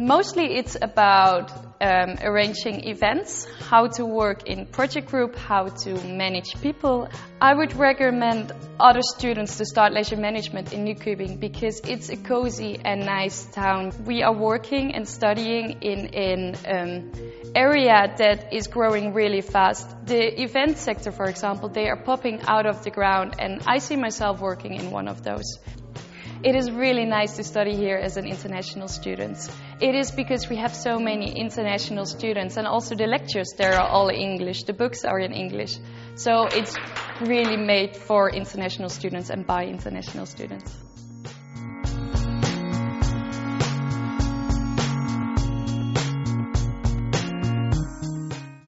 Mostly it's about arranging events, how to work in project group, how to manage people. I would recommend other students to start leisure management in Nykøbing because it's a cozy and nice town. We are working and studying in an area that is growing really fast. The event sector, for example, they are popping out of the ground, and I see myself working in one of those. It is really nice to study here as an international student. It is because we have so many international students, and also the lectures there are all English, the books are in English. So it's really made for international students and by international students.